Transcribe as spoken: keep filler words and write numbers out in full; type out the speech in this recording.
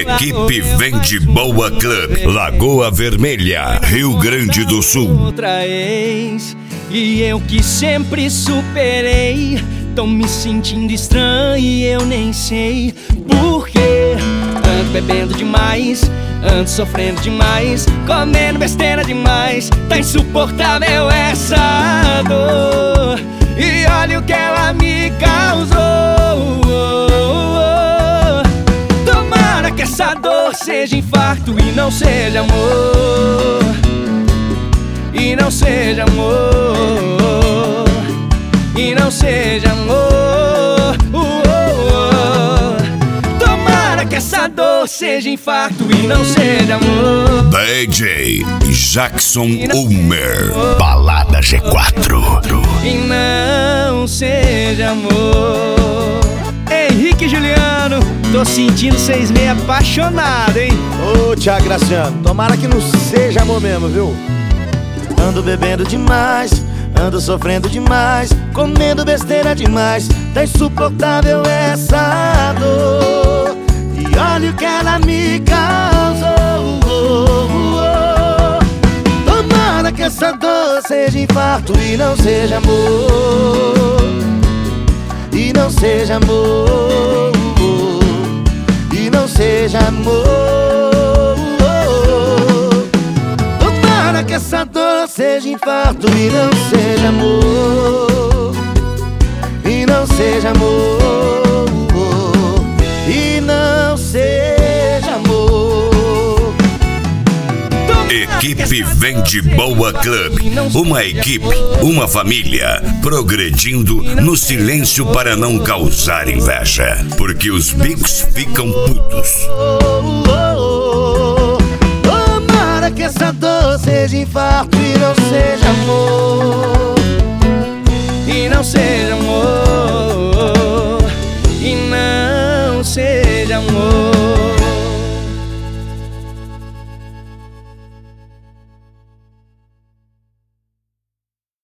Equipe Vende Boa Club, Lagoa Vermelha, Rio Grande do Sul. Outra ex, e eu que sempre superei, tô me sentindo estranho e eu nem sei porquê. Ando bebendo demais, ando sofrendo demais, comendo besteira demais, tá insuportável essa dor. E olha o que ela me causou. Tomara que essa dor seja infarto e não seja amor, e não seja amor, e não seja amor. Tomara que essa dor seja infarto e não seja amor. D J Jackson Ulmer, Balada G quatro. E não seja amor. Henrique e Juliano, tô sentindo vocês meio apaixonados, hein? Ô, Thiago Graciano, tomara que não seja amor mesmo, viu? Ando bebendo demais, ando sofrendo demais, comendo besteira demais, tá insuportável essa dor. E olha o que ela me causou. Tomara que essa dor seja infarto e não seja amor, e não seja amor, e não seja amor. Tomara que essa dor seja infarto e não seja amor, e não seja amor, e não seja amor. Equipe Vende Boa Club, uma equipe, uma família, progredindo no silêncio para não causar inveja, porque os bicos ficam putos.